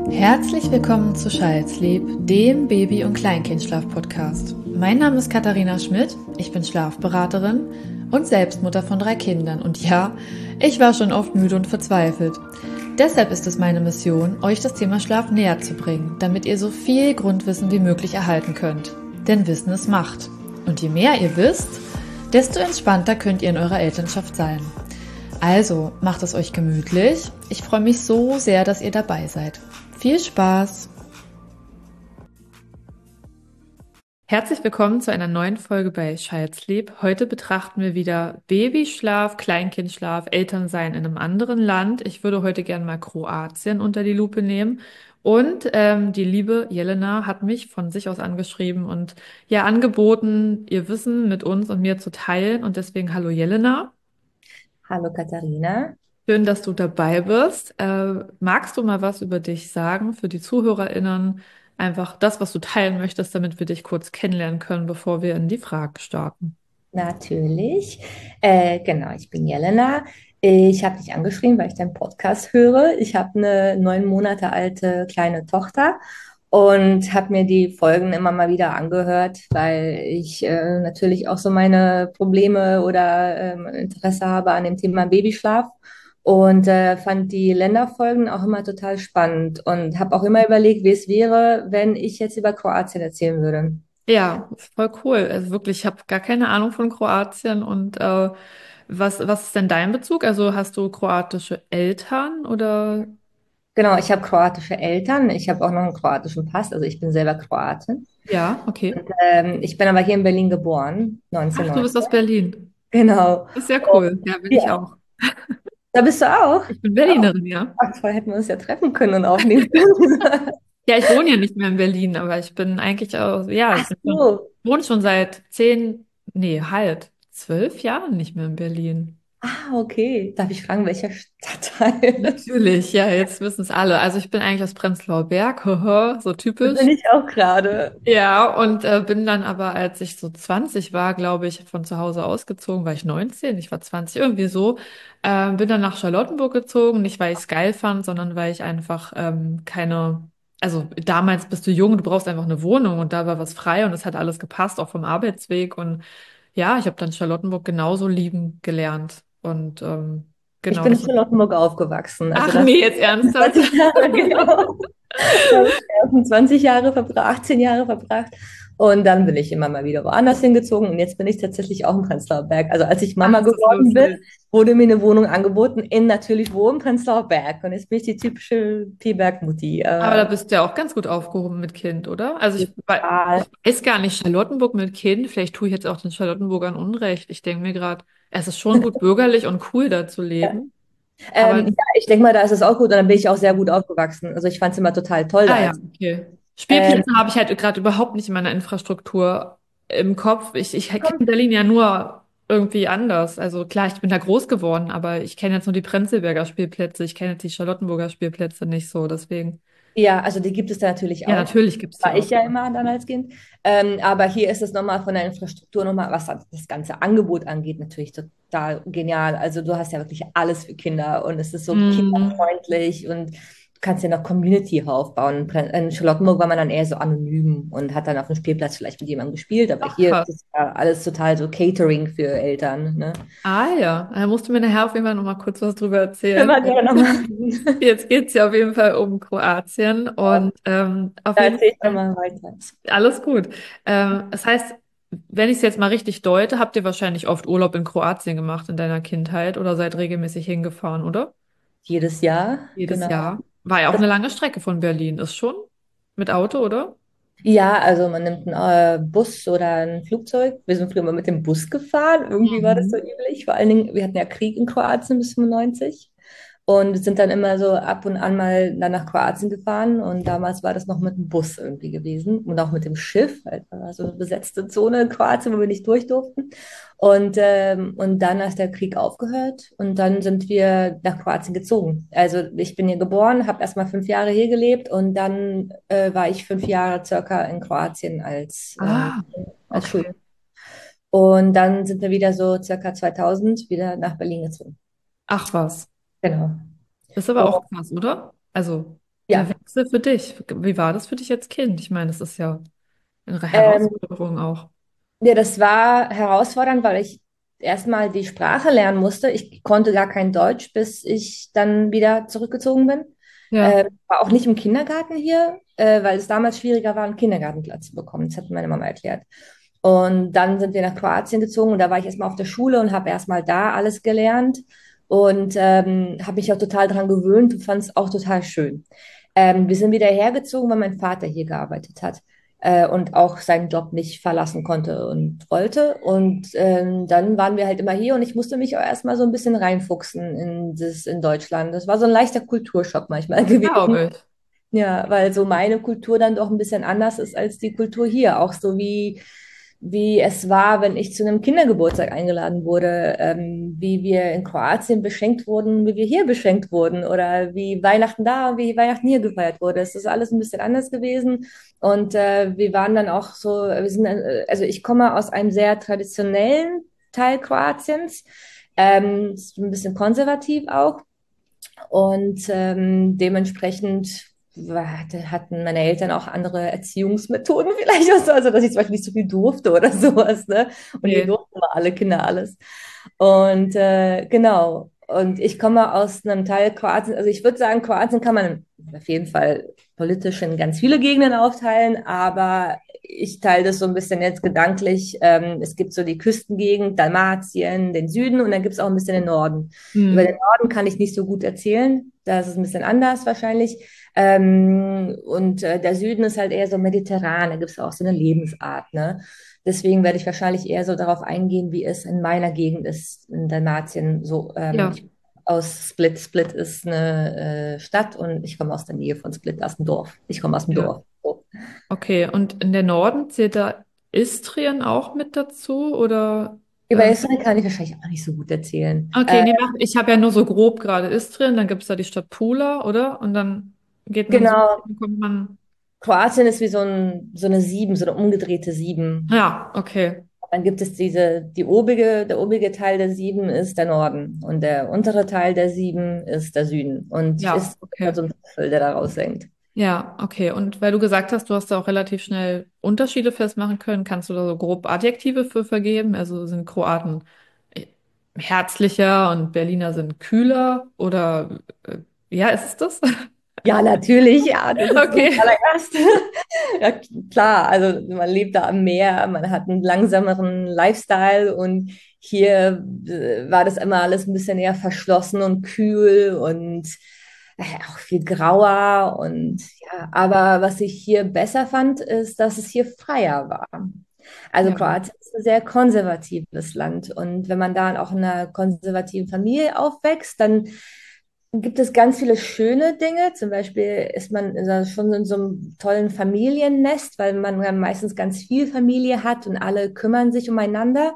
Herzlich willkommen zu Child's Sleep, dem Baby- und Kleinkindschlaf-Podcast. Mein Name ist Katharina Schmidt, ich bin Schlafberaterin und Selbstmutter von 3 Kindern. Und ja, ich war schon oft müde und verzweifelt. Deshalb ist es meine Mission, euch das Thema Schlaf näher zu bringen, damit ihr so viel Grundwissen wie möglich erhalten könnt. Denn Wissen ist Macht. Und je mehr ihr wisst, desto entspannter könnt ihr in eurer Elternschaft sein. Also, macht es euch gemütlich. Ich freue mich so sehr, dass ihr dabei seid. Viel Spaß! Herzlich willkommen zu einer neuen Folge bei Child's Sleep. Heute betrachten wir wieder Babyschlaf, Kleinkindschlaf, Elternsein in einem anderen Land. Ich würde heute gerne mal Kroatien unter die Lupe nehmen. Und die liebe Jelena hat mich von sich aus angeschrieben und ja angeboten, ihr Wissen mit uns und mir zu teilen. Und deswegen hallo Jelena. Hallo Katharina. Schön, dass du dabei bist. Magst du mal was über dich sagen für die ZuhörerInnen? Einfach das, was du teilen möchtest, damit wir dich kurz kennenlernen können, bevor wir in die Fragen starten. Natürlich. Genau, ich bin Jelena. Ich habe dich angeschrieben, weil ich deinen Podcast höre. Ich habe eine 9 Monate alte kleine Tochter und habe mir die Folgen immer mal wieder angehört, weil ich natürlich auch so meine Probleme oder Interesse habe an dem Thema Babyschlaf und fand die Länderfolgen auch immer total spannend und habe auch immer überlegt, wie es wäre, wenn ich jetzt über Kroatien erzählen würde. Ja, voll cool. Also wirklich, ich habe gar keine Ahnung von Kroatien und was ist denn dein Bezug? Also hast du kroatische Eltern oder? Genau, ich habe kroatische Eltern. Ich habe auch noch einen kroatischen Pass. Also ich bin selber Kroatin. Ja, okay. Ich bin aber hier in Berlin geboren, Ach, du bist 1990. aus Berlin. Genau. Das ist ja Und, cool. Ja, bin ich ja, auch. da bist du auch. Ich bin Oh, Berlinerin, ja. ach, toll, hätten wir uns ja treffen können und aufnehmen können. Ja, ich wohne ja nicht mehr in Berlin, aber ich bin eigentlich auch, ja, Ach so. wohne schon seit 10, nee, halt, 12 Jahren nicht mehr in Berlin. Ah, okay. Darf ich fragen, welcher Stadtteil? Natürlich, ja, jetzt wissen es alle. Also ich bin eigentlich aus Prenzlauer Berg, haha, so Da bin typisch. ich auch gerade. Ja, und bin dann aber, als ich so 20 war, glaube ich, von zu Hause ausgezogen, war ich 19, ich war 20, irgendwie so, bin dann nach Charlottenburg gezogen, nicht weil ich es geil fand, sondern weil ich einfach also damals bist du jung, du brauchst einfach eine Wohnung und da war was frei und es hat alles gepasst, auch vom Arbeitsweg und ja, ich habe dann Charlottenburg genauso lieben gelernt und Ich genau bin in das. Charlottenburg aufgewachsen. Also Ach das nee, jetzt ernsthaft? 20 Jahre, genau. Da habe ich die ersten 20 Jahre verbracht, 18 Jahre verbracht. Und dann bin ich immer mal wieder woanders hingezogen. Und jetzt bin ich tatsächlich auch im Prenzlauer Berg. Also als ich Ach, Mama ist das geworden bin, lustig. wurde mir eine Wohnung angeboten in natürlich wo? Im Prenzlauer Berg. Und jetzt bin ich die typische Piberg-Mutti. Aber da bist du ja auch ganz gut aufgehoben mit Kind, oder? Also Total. ich weiß gar nicht, Charlottenburg mit Kind, vielleicht tue ich jetzt auch den Charlottenburgern Unrecht. Ich denke mir gerade, es ist schon gut bürgerlich und cool da zu Ja. leben. Aber, Ja, ich denke mal, da ist es auch gut. Und dann bin ich auch sehr gut aufgewachsen. Also ich fand es immer total toll da. ah ja, okay. Ähm, Spielplätze habe ich halt gerade überhaupt nicht in meiner Infrastruktur im Kopf. Ich kenne Berlin ja nur irgendwie anders. Also klar, ich bin da groß geworden, aber ich kenne jetzt nur die Prenzlberger Spielplätze. Ich kenne jetzt die Charlottenburger Spielplätze nicht so, deswegen. Ja, also die gibt es da natürlich Ja, auch. natürlich gibt es die War ich auch. ja immer dann als Kind. Aber hier ist es nochmal von der Infrastruktur nochmal, was das ganze Angebot angeht, natürlich total genial. Also du hast ja wirklich alles für Kinder und es ist so Mm. kinderfreundlich und du kannst ja noch Community aufbauen. In Charlottenburg war man dann eher so anonym und hat dann auf dem Spielplatz vielleicht mit jemandem gespielt, aber Ach, hier ist krass. es ja alles total so Catering für Eltern, ne? Ah ja, da musst du mir nachher auf jeden Fall noch mal kurz was drüber Können erzählen. wir gerne machen. Jetzt geht's ja auf jeden Fall um Kroatien und auf Da jeden erzähle ich dann Fall mal weiter. alles gut. Das heißt, wenn ich es jetzt mal richtig deute, habt ihr wahrscheinlich oft Urlaub in Kroatien gemacht in deiner Kindheit oder seid regelmäßig hingefahren, oder? Jedes Jahr, Jedes genau. Jahr. War ja auch Das eine lange Strecke von Berlin, ist schon? Mit Auto, oder? Ja, also man nimmt einen Bus oder ein Flugzeug. Wir sind früher mal mit dem Bus gefahren. Irgendwie war das so Mhm. üblich. Vor allen Dingen, wir hatten ja Krieg in Kroatien bis 95 und sind dann immer so ab und an mal dann nach Kroatien gefahren. Und damals war das noch mit dem Bus irgendwie gewesen und auch mit dem Schiff. Halt, also eine besetzte Zone in Kroatien, wo wir nicht durch durften. Und dann hat der Krieg aufgehört und dann sind wir nach Kroatien gezogen. Also ich bin hier geboren, habe erst mal 5 Jahre hier gelebt und dann war ich 5 Jahre circa in Kroatien Ah, als okay. Schul. Und dann sind wir wieder so circa 2000 wieder nach Berlin gezogen. Ach was. Genau. Ist aber Und, auch krass, oder? Also, der ja, Wechsel für dich? Wie war das für dich als Kind? Ich meine, das ist ja eine Ähm, Herausforderung auch. ja, das war herausfordernd, weil ich erstmal die Sprache lernen musste. Ich konnte gar kein Deutsch, bis ich dann wieder zurückgezogen bin. Ja. War auch nicht im Kindergarten hier, weil es damals schwieriger war, einen Kindergartenplatz zu bekommen. Das hat meine Mama erklärt. Und dann sind wir nach Kroatien gezogen und da war ich erstmal auf der Schule und habe erstmal da alles gelernt und habe mich auch total dran gewöhnt und fand es auch total schön. Wir sind wieder hergezogen, weil mein Vater hier gearbeitet hat und auch seinen Job nicht verlassen konnte und wollte. Und dann waren wir halt immer hier und ich musste mich auch erstmal so ein bisschen reinfuchsen in Deutschland. Das war so ein leichter Kulturschock manchmal gewesen. Glaube ich. Ja, weil so meine Kultur dann doch ein bisschen anders ist als die Kultur hier. Auch so wie es war, wenn ich zu einem Kindergeburtstag eingeladen wurde, wie wir in Kroatien beschenkt wurden, wie wir hier beschenkt wurden oder wie Weihnachten da, wie Weihnachten hier gefeiert wurde. Es ist alles ein bisschen anders gewesen. Und wir waren dann auch so, also ich komme aus einem sehr traditionellen Teil Kroatiens, ist ein bisschen konservativ auch. Und dementsprechend hatten meine Eltern auch andere Erziehungsmethoden vielleicht auch so, also dass ich zum Beispiel nicht so viel durfte oder sowas, ne? Und hier Nee. durften immer alle Kinder alles. Und genau. Und ich komme aus einem Teil Kroatien, also ich würde sagen, Kroatien kann man auf jeden Fall politisch in ganz viele Gegenden aufteilen, aber ich teile das so ein bisschen jetzt gedanklich. Es gibt so die Küstengegend, Dalmatien, den Süden und dann gibt es auch ein bisschen den Norden. Über den Hm. Norden kann ich nicht so gut erzählen. Da ist es ein bisschen anders wahrscheinlich. Und der Süden ist halt eher so mediterran. Da gibt es auch so eine Lebensart. Ne? Deswegen werde ich wahrscheinlich eher so darauf eingehen, wie es in meiner Gegend ist, in Dalmatien. So, Ja. ich aus Split. Split ist eine Stadt und ich komme aus der Nähe von Split, aus dem Dorf. Ich komme aus dem Ja. Dorf. So. Okay. Und in der Norden zählt da Istrien auch mit dazu? Oder? Über Israel kann ich wahrscheinlich auch nicht so gut erzählen. Okay, nee, ich habe ja nur so grob gerade Istrien, dann gibt es da die Stadt Pula, oder? Und dann geht man so, Genau, dann kommt man. Kroatien ist wie so eine Sieben, so eine umgedrehte Sieben. Ja, okay. Dann gibt es der obige Teil der Sieben ist der Norden und der untere Teil der Sieben ist der Süden. Und Ja, ist okay. so ein Zipfel, der da raushängt. Ja, okay. Und weil du gesagt hast, du hast da auch relativ schnell Unterschiede festmachen können, kannst du da so grob Adjektive für vergeben? Also sind Kroaten äh, herzlicher und Berliner sind kühler? Oder ja, ist es das? Ja, natürlich, ja, das ist das Okay. allererste. Ja, klar, also man lebt da am Meer, man hat einen langsameren Lifestyle und hier war das immer alles ein bisschen eher verschlossen und kühl und auch viel grauer und ja, aber was ich hier besser fand, ist, dass es hier freier war. Also Ja. Kroatien ist ein sehr konservatives Land und wenn man da auch in einer konservativen Familie aufwächst, dann gibt es ganz viele schöne Dinge. Zum Beispiel ist man schon in so einem tollen Familiennest, weil man ja meistens ganz viel Familie hat und alle kümmern sich umeinander.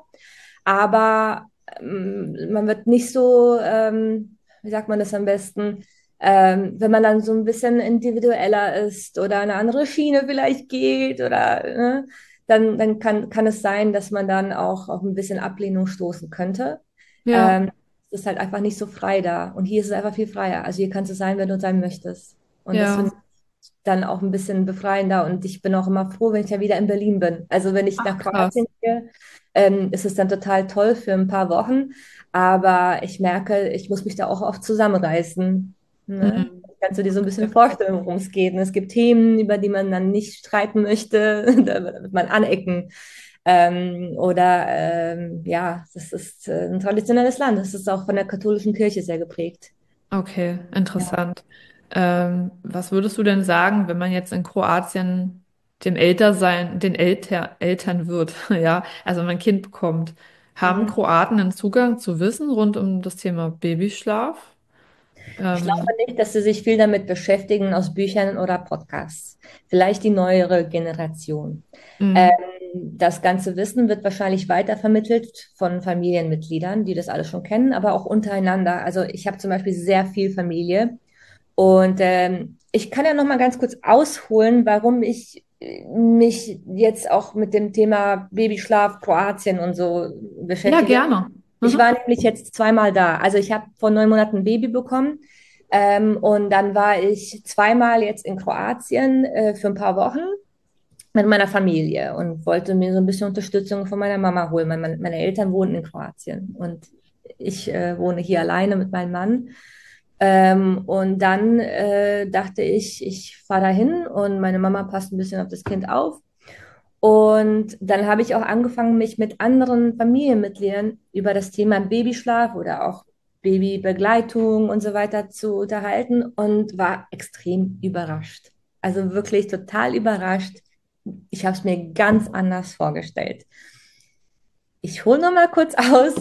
Aber man wird nicht so, wie sagt man das am besten, wenn man dann so ein bisschen individueller ist oder eine andere Schiene vielleicht geht oder dann kann es sein, dass man dann auch auf ein bisschen Ablehnung stoßen könnte. Ja, Ähm, Es ist halt einfach nicht so frei da. Und hier ist es einfach viel freier. Also hier kannst du sein, wenn du sein möchtest. Und das ja. finde ich dann auch ein bisschen befreiender. Und ich bin auch immer froh, wenn ich ja wieder in Berlin bin. Also wenn ich Ach, nach krass. Kroatien gehe, ist es dann total toll für ein paar Wochen. Aber ich merke, ich muss mich da auch oft zusammenreißen. Ne? Mhm. Kannst du dir so ein bisschen Okay. vorstellen, worum es geht? Und es gibt Themen, über die man dann nicht streiten möchte, da wird man anecken. Ja, das ist ein traditionelles Land. Das ist auch von der katholischen Kirche sehr geprägt. Okay, Ja. interessant. Was würdest du denn sagen, wenn man jetzt in Kroatien dem Ältersein, Eltern wird, ja, also wenn man ein Kind bekommt, haben Mhm. Kroaten einen Zugang zu Wissen rund um das Thema Babyschlaf? Ich glaube Ähm, nicht, dass sie sich viel damit beschäftigen aus Büchern oder Podcasts. Vielleicht die neuere Generation. Ähm, mm, Das ganze Wissen wird wahrscheinlich weitervermittelt von Familienmitgliedern, die das alles schon kennen, aber auch untereinander. Also ich habe zum Beispiel sehr viel Familie und ich kann ja noch mal ganz kurz ausholen, warum ich mich jetzt auch mit dem Thema Babyschlaf, Kroatien und so ja, beschäftige. gerne. Ich Mhm. war nämlich jetzt zweimal da. Also ich habe vor 9 Monaten ein Baby bekommen. Und dann war ich zweimal jetzt in Kroatien für ein paar Wochen mit meiner Familie und wollte mir so ein bisschen Unterstützung von meiner Mama holen. Meine Eltern wohnen in Kroatien und ich wohne hier alleine mit meinem Mann. Und dann dachte ich, ich fahre dahin und meine Mama passt ein bisschen auf das Kind auf. Und dann habe ich auch angefangen, mich mit anderen Familienmitgliedern über das Thema Babyschlaf oder auch Babybegleitung und so weiter zu unterhalten und war extrem überrascht. Also wirklich total überrascht. Ich habe es mir ganz anders vorgestellt. Ich hole noch mal kurz aus.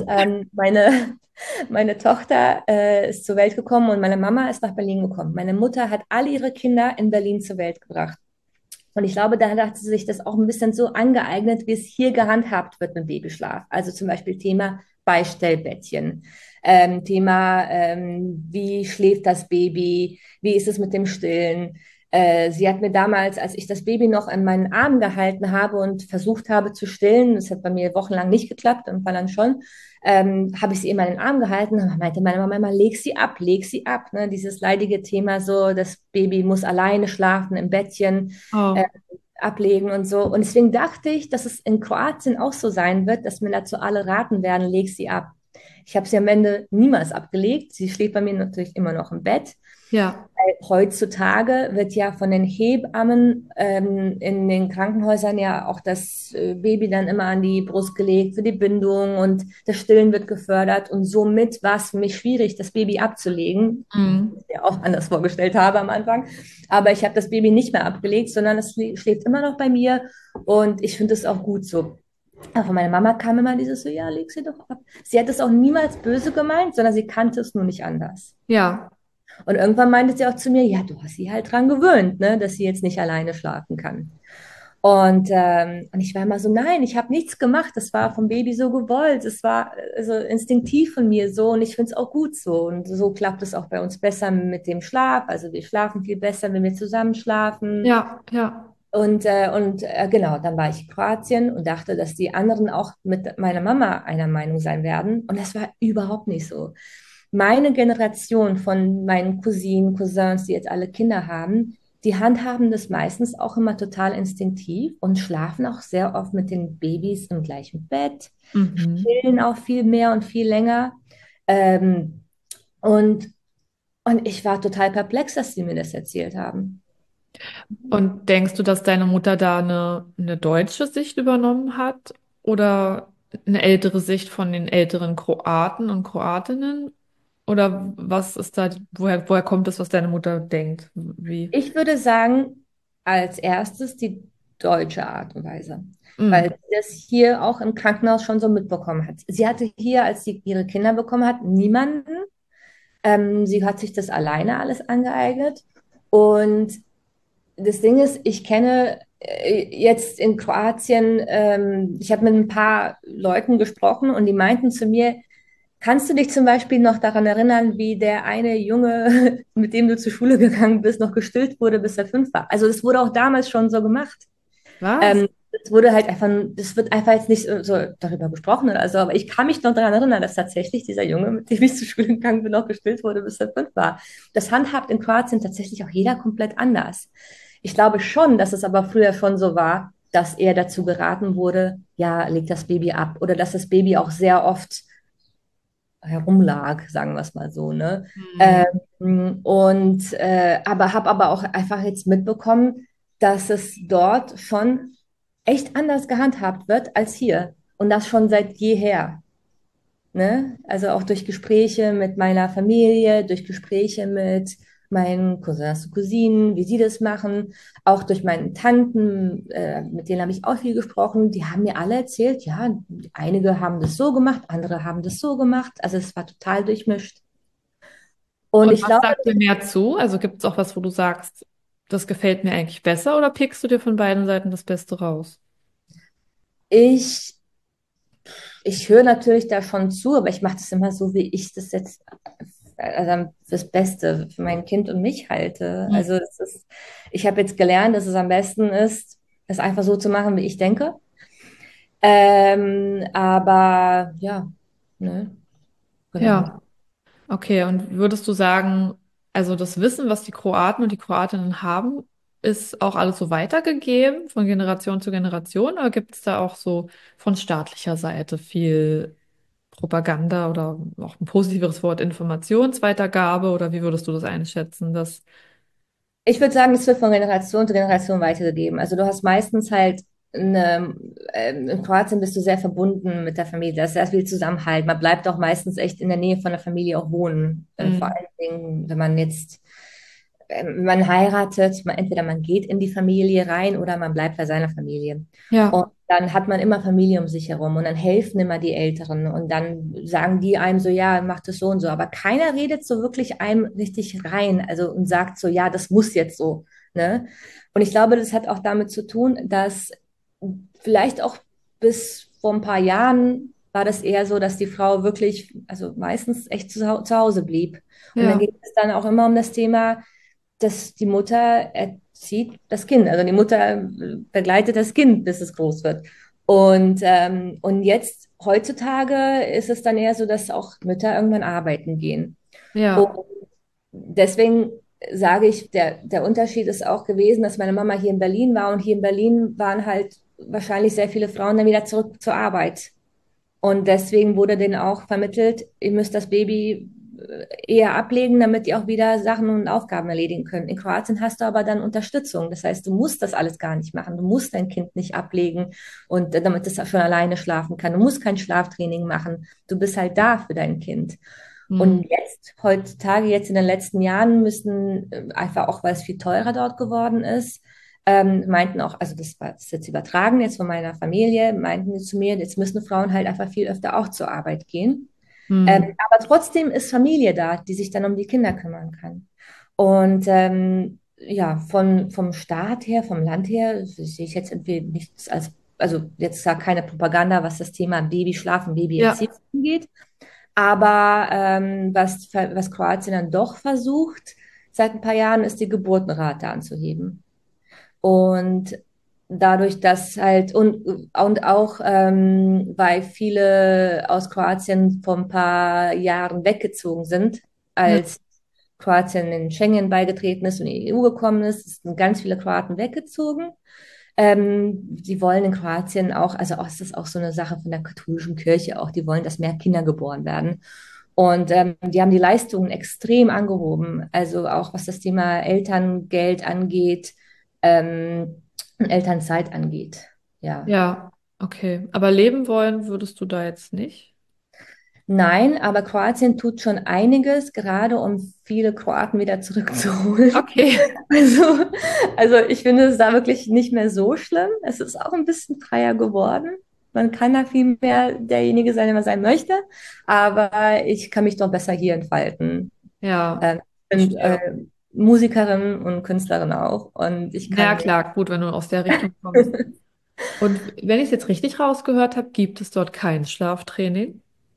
Meine Tochter ist zur Welt gekommen und meine Mama ist nach Berlin gekommen. Meine Mutter hat all ihre Kinder in Berlin zur Welt gebracht. Und ich glaube, da hat sie sich das auch ein bisschen so angeeignet, wie es hier gehandhabt wird mit Babyschlaf. Also zum Beispiel Thema Beistellbettchen, Thema, wie schläft das Baby, wie ist es mit dem Stillen. Sie hat mir damals, als ich das Baby noch in meinen Armen gehalten habe und versucht habe zu stillen, das hat bei mir wochenlang nicht geklappt, und dann schon, habe ich sie immer in den Arm gehalten und meinte meine Mama immer, leg sie ab. Ne? Dieses leidige Thema so, das Baby muss alleine schlafen im Bettchen äh, Oh, ablegen und so. Und deswegen dachte ich, dass es in Kroatien auch so sein wird, dass mir dazu alle raten werden, leg sie ab. Ich habe sie am Ende niemals abgelegt. Sie schläft bei mir natürlich immer noch im Bett. ja. Heutzutage wird ja von den Hebammen in den Krankenhäusern ja auch das Baby dann immer an die Brust gelegt für die Bindung und das Stillen wird gefördert und somit war es für mich schwierig, das Baby abzulegen, Mhm. was ich mir auch anders vorgestellt habe am Anfang. Aber ich habe das Baby nicht mehr abgelegt, sondern es schläft immer noch bei mir und ich finde es auch gut so. Aber von meiner Mama kam immer dieses so, ja, leg sie doch ab. Sie hat es auch niemals böse gemeint, sondern sie kannte es nur nicht anders. Ja. Und irgendwann meinte sie auch zu mir, ja, du hast sie halt dran gewöhnt, ne, dass sie jetzt nicht alleine schlafen kann. Und ich war immer so, nein, ich habe nichts gemacht. Das war vom Baby so gewollt. Es war also instinktiv von mir so und ich finde es auch gut so. Und so klappt es auch bei uns besser mit dem Schlaf. Also wir schlafen viel besser, wenn wir zusammen schlafen. Ja, ja. Und genau, dann war ich in Kroatien und dachte, dass die anderen auch mit meiner Mama einer Meinung sein werden. Und das war überhaupt nicht so. Meine Generation von meinen Cousinen, Cousins, die jetzt alle Kinder haben, die handhaben das meistens auch immer total instinktiv und schlafen auch sehr oft mit den Babys im gleichen Bett, Mhm. stillen auch viel mehr und viel länger. Ähm, und, und ich war total perplex, dass sie mir das erzählt haben. Und denkst du, dass deine Mutter da eine deutsche Sicht übernommen hat oder eine ältere Sicht von den älteren Kroaten und Kroatinnen? Oder was ist da, woher kommt es, was deine Mutter denkt? Wie? Ich würde sagen, als erstes die deutsche Art und Weise, weil Mm, sie das hier auch im Krankenhaus schon so mitbekommen hat. Sie hatte hier, als sie ihre Kinder bekommen hat, niemanden. Sie hat sich das alleine alles angeeignet. Und das Ding ist, ich kenne jetzt in Kroatien, ich habe mit ein paar Leuten gesprochen und die meinten zu mir, kannst du dich zum Beispiel noch daran erinnern, wie der eine Junge, mit dem du zur Schule gegangen bist, noch gestillt wurde, bis er 5 war? Also das wurde auch damals schon so gemacht. was? Das wurde halt einfach, das wird einfach jetzt nicht so darüber gesprochen oder so, aber ich kann mich noch daran erinnern, dass tatsächlich dieser Junge, mit dem ich zur Schule gegangen bin, noch gestillt wurde, bis er 5 war. Das handhabt in Kroatien tatsächlich auch jeder komplett anders. Ich glaube schon, dass es aber früher schon so war, dass er dazu geraten wurde, ja, leg das Baby ab oder dass das Baby auch sehr oft herumlag, sagen wir es mal so, ne? Hm. Aber habe aber auch einfach jetzt mitbekommen, dass es dort schon echt anders gehandhabt wird als hier. Und das schon seit jeher. Ne? Also auch durch Gespräche mit meiner Familie, durch Gespräche mit meinen Cousins und Cousinen, wie sie das machen, auch durch meine Tanten, mit denen habe ich auch viel gesprochen, die haben mir alle erzählt, ja, einige haben das so gemacht, andere haben das so gemacht, also es war total durchmischt. Und Und ich was glaube, sagt dir mehr zu? Also gibt es auch was, wo du sagst, das gefällt mir eigentlich besser oder pickst du dir von beiden Seiten das Beste raus? ich, ich höre natürlich davon zu, aber ich mache das immer so, wie ich das jetzt also fürs Beste für mein Kind und mich halte. Hm. Also ich habe jetzt gelernt, dass es am besten ist, es einfach so zu machen, wie ich denke. Aber ja, ne, genau. Ja, okay. Und würdest du sagen, also das Wissen, was die Kroaten und die Kroatinnen haben, ist auch alles so weitergegeben von Generation zu Generation, oder gibt es da auch so von staatlicher Seite viel Propaganda oder auch ein positiveres Wort, Informationsweitergabe, oder wie würdest du das einschätzen? Das, Ich würde sagen, es wird von Generation zu Generation weitergegeben. Also du hast meistens halt in Kroatien bist du sehr verbunden mit der Familie. Da ist sehr viel Zusammenhalt. Man bleibt auch meistens echt in der Nähe von der Familie auch wohnen. Vor mm, allen Dingen, wenn man jetzt man heiratet, entweder man geht in die Familie rein oder man bleibt bei seiner Familie. Und ja, dann hat man immer Familie um sich herum und dann helfen immer die Älteren und dann sagen die einem so, ja, mach das so und so. Aber keiner redet so wirklich einem richtig rein, also und sagt so, ja, das muss jetzt so, ne? Und ich glaube, das hat auch damit zu tun, dass vielleicht auch bis vor ein paar Jahren war das eher so, dass die Frau wirklich, also meistens echt zu Hause blieb. Und dann ja, geht es dann auch immer um das Thema, dass die Mutter erzieht das Kind. Also die Mutter begleitet das Kind, bis es groß wird. Und jetzt, heutzutage, ist es dann eher so, dass auch Mütter irgendwann arbeiten gehen. Und ja, deswegen sage ich, der Unterschied ist auch gewesen, dass meine Mama hier in Berlin war und hier in Berlin waren halt wahrscheinlich sehr viele Frauen dann wieder zurück zur Arbeit. Und deswegen wurde denen auch vermittelt, ihr müsst das Baby eher ablegen, damit die auch wieder Sachen und Aufgaben erledigen können. In Kroatien hast du aber dann Unterstützung. Das heißt, du musst das alles gar nicht machen. Du musst dein Kind nicht ablegen und damit es schon alleine schlafen kann. Du musst kein Schlaftraining machen. Du bist halt da für dein Kind. Und mm, jetzt, heutzutage, jetzt in den letzten Jahren müssen einfach auch, weil es viel teurer dort geworden ist, meinten auch, also das ist jetzt übertragen jetzt von meiner Familie, meinten die zu mir, jetzt müssen Frauen halt einfach viel öfter auch zur Arbeit gehen. mm, Aber trotzdem ist Familie da, die sich dann um die Kinder kümmern kann. Und ja, vom Staat her, vom Land her, sehe ich jetzt irgendwie nichts als, also jetzt da keine Propaganda, was das Thema Babyschlafen, ja, Babyerziehung angeht. Aber was Kroatien dann doch versucht, seit ein paar Jahren, ist die Geburtenrate anzuheben. Und dadurch, dass halt, und auch, weil viele aus Kroatien vor ein paar Jahren weggezogen sind, ja, als Kroatien in Schengen beigetreten ist und in die EU gekommen ist, sind ganz viele Kroaten weggezogen. Die wollen in Kroatien auch, also auch, es ist auch so eine Sache von der katholischen Kirche auch, die wollen, dass mehr Kinder geboren werden. Und die haben die Leistungen extrem angehoben, also auch was das Thema Elterngeld angeht, und Elternzeit angeht. Ja. ja, okay. Aber leben wollen würdest du da jetzt nicht? Nein, aber Kroatien tut schon einiges, gerade um viele Kroaten wieder zurückzuholen. Okay. Also, also ich finde es da wirklich nicht mehr so schlimm. Es ist auch ein bisschen freier geworden. Man kann da viel mehr derjenige sein, der man sein möchte. Aber ich kann mich doch besser hier entfalten. Ja, Ich bin verstehe. Musikerin und Künstlerin auch. Und ich Na ja, kann mir klar, gut, wenn du aus der Richtung kommst. Und wenn ich es jetzt richtig rausgehört habe, gibt es dort kein Schlaftraining?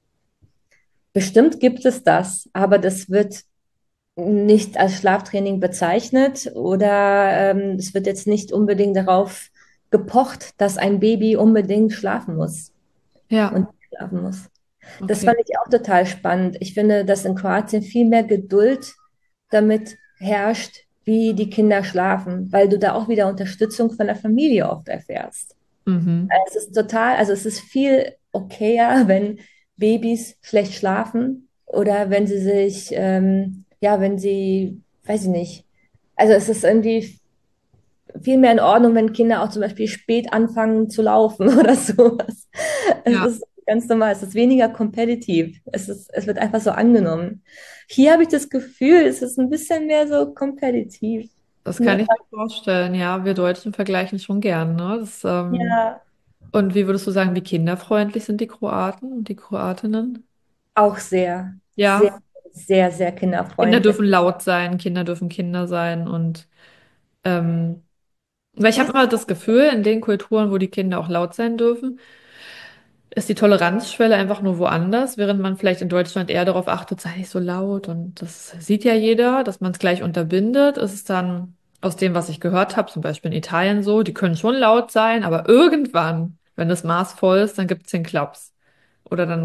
bestimmt gibt es das, aber das wird nicht als Schlaftraining bezeichnet oder es wird jetzt nicht unbedingt darauf gepocht, dass ein Baby unbedingt schlafen muss und Ja, schlafen muss. Das okay. fand ich auch total spannend. Ich finde, dass in Kroatien viel mehr Geduld damit herrscht, wie die Kinder schlafen, weil du da auch wieder Unterstützung von der Familie oft erfährst. Mhm. Es ist total, also es ist viel okayer, wenn Babys schlecht schlafen oder wenn sie sich, ja, wenn sie, weiß ich nicht. Also es ist irgendwie viel mehr in Ordnung, wenn Kinder auch zum Beispiel spät anfangen zu laufen oder sowas. Es Ja, ist ganz normal, es ist weniger kompetitiv. Es wird einfach so angenommen. Hier habe ich das Gefühl, es ist ein bisschen mehr so kompetitiv. das kann Ne? ich mir vorstellen. Ja, wir Deutschen vergleichen schon gern, ne? Das, Ja, und wie würdest du sagen, wie kinderfreundlich sind die Kroaten und die Kroatinnen? auch sehr, sehr, Ja, sehr, sehr Kinder kinderfreundlich. dürfen laut sein, Kinder dürfen Kinder sein und ähm, weil ich habe Das immer das Gefühl, in den Kulturen, wo die Kinder auch laut sein dürfen, ist die Toleranzschwelle einfach nur woanders, während man vielleicht in Deutschland eher darauf achtet, sei nicht so laut und das sieht ja jeder, dass man es gleich unterbindet. Ist es dann aus dem, was ich gehört habe, zum Beispiel in Italien so, die können schon laut sein, aber irgendwann, wenn das Maß voll ist, dann gibt es den Klaps. Oder dann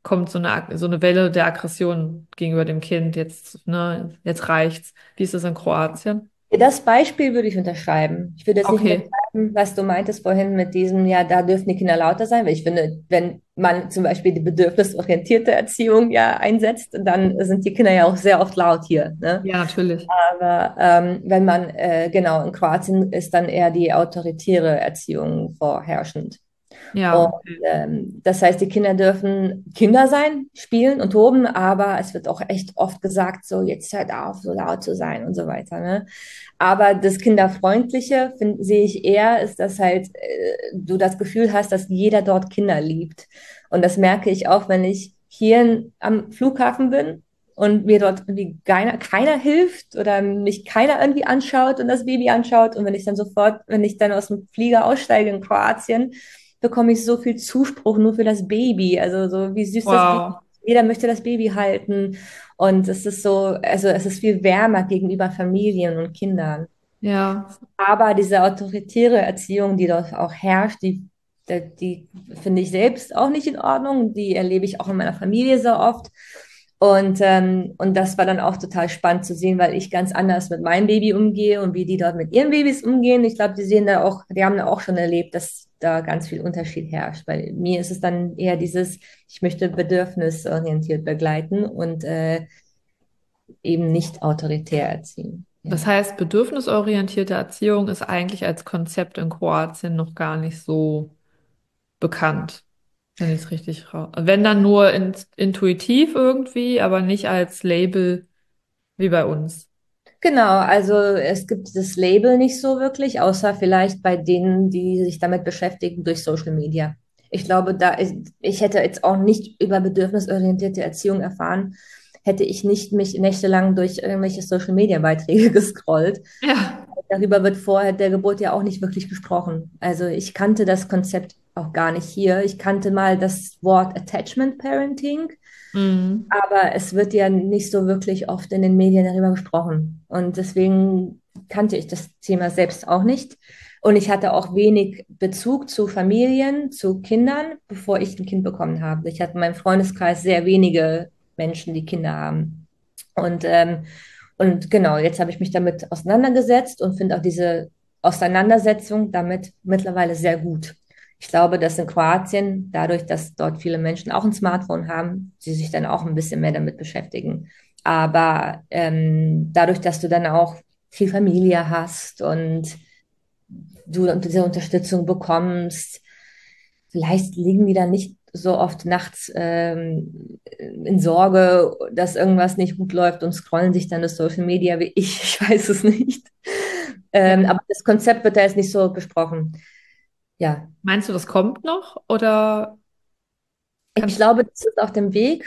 kommt so eine Welle der Aggression gegenüber dem Kind. Jetzt, ne, jetzt reicht's. Wie ist es in Kroatien? Das Beispiel würde ich unterschreiben. Ich würde jetzt nicht Okay. unterschreiben, was du meintest vorhin mit diesem, ja, da dürfen die Kinder lauter sein, weil ich finde, wenn man zum Beispiel die bedürfnisorientierte Erziehung ja einsetzt, dann sind die Kinder ja auch sehr oft laut hier, ne? Ja, natürlich. Aber wenn man, genau, in Kroatien ist dann eher die autoritäre Erziehung vorherrschend. Und Ja. das heißt, die Kinder dürfen Kinder sein, spielen und toben, aber es wird auch echt oft gesagt, so jetzt hört auf, so laut zu sein und so weiter. Ne? Aber das Kinderfreundliche sehe ich eher, ist, dass halt du das Gefühl hast, dass jeder dort Kinder liebt. Und das merke ich auch, wenn ich hier am Flughafen bin und mir dort irgendwie keiner hilft oder mich keiner irgendwie anschaut und das Baby anschaut. Und wenn ich dann aus dem Flieger aussteige in Kroatien, bekomme ich so viel Zuspruch nur für das Baby. Also so, wie süß das Baby ist. Wow. Jeder möchte das Baby halten. Und es ist so, also es ist viel wärmer gegenüber Familien und Kindern. Ja. Aber diese autoritäre Erziehung, die dort auch herrscht, die finde ich selbst auch nicht in Ordnung. Die erlebe ich auch in meiner Familie so oft. Und das war dann auch total spannend zu sehen, weil ich ganz anders mit meinem Baby umgehe und wie die dort mit ihren Babys umgehen. Ich glaube, die haben da auch schon erlebt, dass da ganz viel Unterschied herrscht. Bei mir ist es dann eher dieses, ich möchte bedürfnisorientiert begleiten und eben nicht autoritär erziehen. Ja. Das heißt, bedürfnisorientierte Erziehung ist eigentlich als Konzept in Kroatien noch gar nicht so bekannt, wenn ich es richtig raus. Wenn dann nur intuitiv irgendwie, aber nicht als Label wie bei uns. Genau, also es gibt das Label nicht so wirklich, außer vielleicht bei denen, die sich damit beschäftigen durch Social Media. Ich glaube, ich hätte jetzt auch nicht über bedürfnisorientierte Erziehung erfahren, hätte ich nicht mich nächtelang durch irgendwelche Social Media Beiträge gescrollt. Ja. Darüber wird vor der Geburt ja auch nicht wirklich gesprochen. Also ich kannte das Konzept auch gar nicht hier. Ich kannte mal das Wort Attachment Parenting, Mhm. aber es wird ja nicht so wirklich oft in den Medien darüber gesprochen. Und deswegen kannte ich das Thema selbst auch nicht. Und ich hatte auch wenig Bezug zu Familien, zu Kindern, bevor ich ein Kind bekommen habe. Ich hatte in meinem Freundeskreis sehr wenige Menschen, die Kinder haben. Und, ähm, und genau, jetzt habe ich mich damit auseinandergesetzt und finde auch diese Auseinandersetzung damit mittlerweile sehr gut. Ich glaube, dass in Kroatien, dadurch, dass dort viele Menschen auch ein Smartphone haben, sie sich dann auch ein bisschen mehr damit beschäftigen. Aber dadurch, dass du dann auch viel Familie hast und du diese Unterstützung bekommst, vielleicht liegen die dann nicht so oft nachts in Sorge, dass irgendwas nicht gut läuft und scrollen sich dann das Social Media wie ich. Ich weiß es nicht. Ja. Aber das Konzept wird da jetzt nicht so besprochen. Ja, Meinst du, das kommt noch? Oder ich kannst glaube, das ist auf dem Weg.